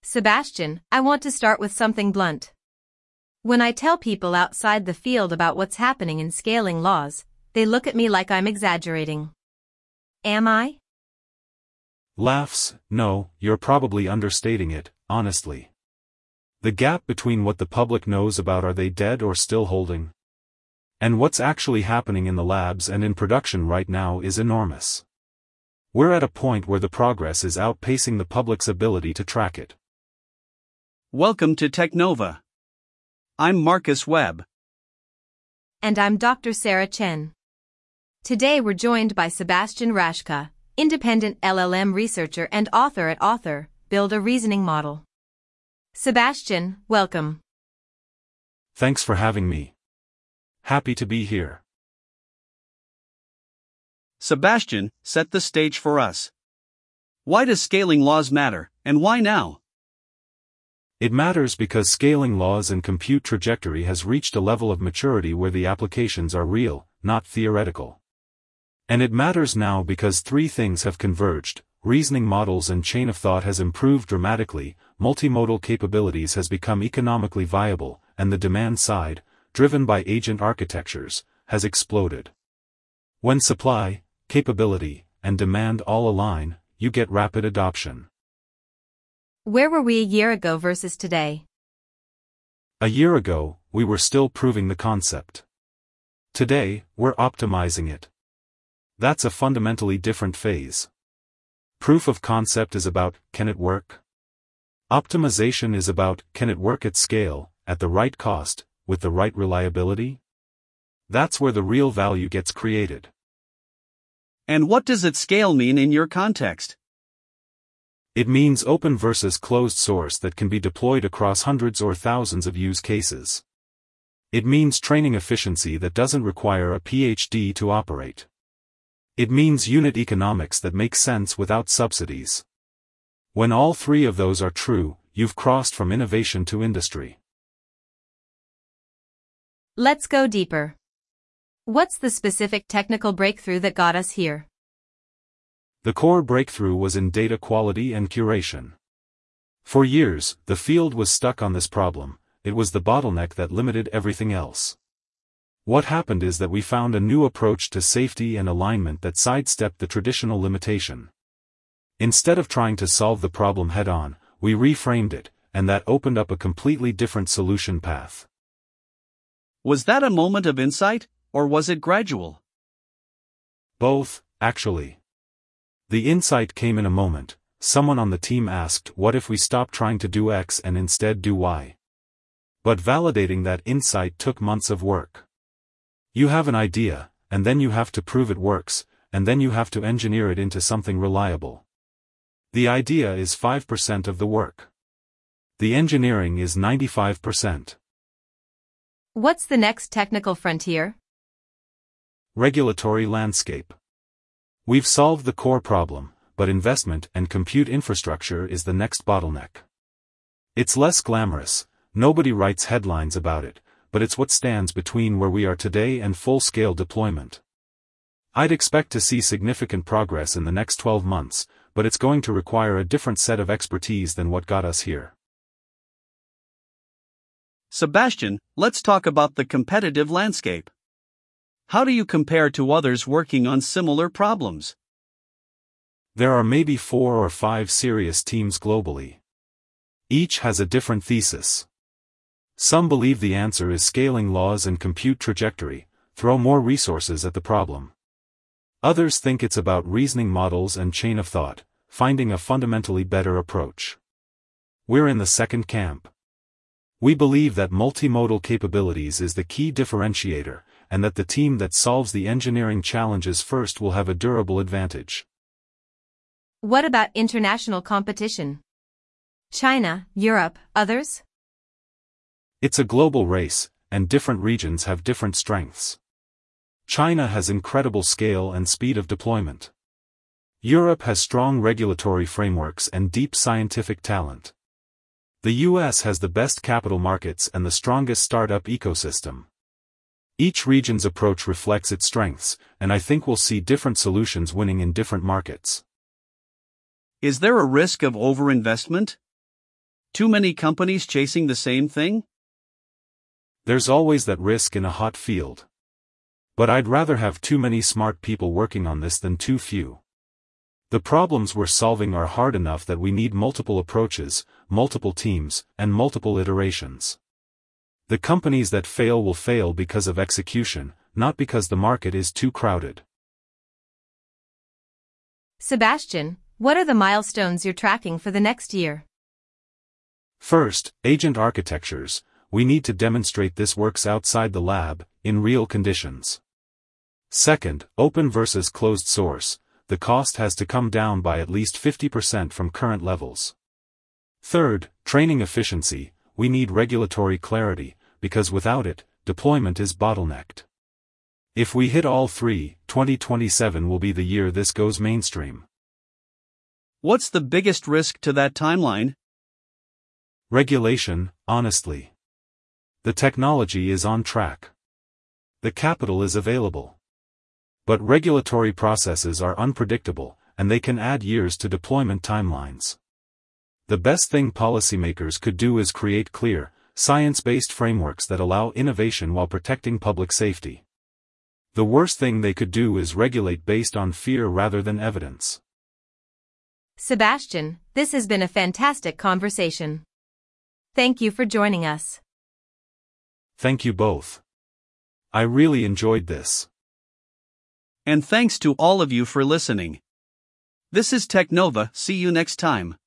Sebastian, I want to start with something blunt. When I tell people outside the field about what's happening in scaling laws, they look at me like I'm exaggerating. Am I? Laughs, no, you're probably understating it, honestly. The gap between what the public knows about are they dead or still holding, and what's actually happening in the labs and in production right now is enormous. We're at a point where the progress is outpacing the public's ability to track it. Welcome to Technova. I'm Marcus Webb. And I'm Dr. Sarah Chen. Today we're joined by Sebastian Raschka, independent LLM researcher and author at Author, Build a Reasoning Model. Sebastian, welcome. Thanks for having me. Happy to be here. Sebastian, set the stage for us. Why does scaling laws matter, and why now? It matters because scaling laws and compute trajectory has reached a level of maturity where the applications are real, not theoretical. And it matters now because three things have converged: reasoning models and chain of thought has improved dramatically, multimodal capabilities has become economically viable, and the demand side, driven by agent architectures, has exploded. When supply, capability, and demand all align, you get rapid adoption. Where were we a year ago versus today? A year ago, we were still proving the concept. Today, we're optimizing it. That's a fundamentally different phase. Proof of concept is about, can it work? Optimization is about, can it work at scale, at the right cost, with the right reliability? That's where the real value gets created. And what does at scale mean in your context? It means open versus closed source that can be deployed across hundreds or thousands of use cases. It means training efficiency that doesn't require a PhD to operate. It means unit economics that make sense without subsidies. When all three of those are true, you've crossed from innovation to industry. Let's go deeper. What's the specific technical breakthrough that got us here? The core breakthrough was in data quality and curation. For years, the field was stuck on this problem. It was the bottleneck that limited everything else. What happened is that we found a new approach to safety and alignment that sidestepped the traditional limitation. Instead of trying to solve the problem head-on, we reframed it, and that opened up a completely different solution path. Was that a moment of insight, or was it gradual? Both, actually. The insight came in a moment. Someone on the team asked, what if we stop trying to do X and instead do Y? But validating that insight took months of work. You have an idea, and then you have to prove it works, and then you have to engineer it into something reliable. The idea is 5% of the work. The engineering is 95%. What's the next technical frontier? Regulatory landscape. We've solved the core problem, but investment and compute infrastructure is the next bottleneck. It's less glamorous, nobody writes headlines about it, but it's what stands between where we are today and full-scale deployment. I'd expect to see significant progress in the next 12 months, but it's going to require a different set of expertise than what got us here. Sebastian, let's talk about the competitive landscape. How do you compare to others working on similar problems? There are maybe 4 or 5 serious teams globally. Each has a different thesis. Some believe the answer is scaling laws and compute trajectory, throw more resources at the problem. Others think it's about reasoning models and chain of thought, finding a fundamentally better approach. We're in the second camp. We believe that multimodal capabilities is the key differentiator, and that the team that solves the engineering challenges first will have a durable advantage. What about international competition? China, Europe, others? It's a global race, and different regions have different strengths. China has incredible scale and speed of deployment. Europe has strong regulatory frameworks and deep scientific talent. The US has the best capital markets and the strongest startup ecosystem. Each region's approach reflects its strengths, and I think we'll see different solutions winning in different markets. Is there a risk of overinvestment? Too many companies chasing the same thing? There's always that risk in a hot field. But I'd rather have too many smart people working on this than too few. The problems we're solving are hard enough that we need multiple approaches, multiple teams, and multiple iterations. The companies that fail will fail because of execution, not because the market is too crowded. Sebastian, what are the milestones you're tracking for the next year? First, agent architectures. We need to demonstrate this works outside the lab, in real conditions. Second, open versus closed source. The cost has to come down by at least 50% from current levels. Third, training efficiency. We need regulatory clarity, because without it, deployment is bottlenecked. If we hit all three, 2027 will be the year this goes mainstream. What's the biggest risk to that timeline? Regulation, honestly. The technology is on track. The capital is available. But regulatory processes are unpredictable, and they can add years to deployment timelines. The best thing policymakers could do is create clear, science-based frameworks that allow innovation while protecting public safety. The worst thing they could do is regulate based on fear rather than evidence. Sebastian, this has been a fantastic conversation. Thank you for joining us. Thank you both. I really enjoyed this. And thanks to all of you for listening. This is Technova. See you next time.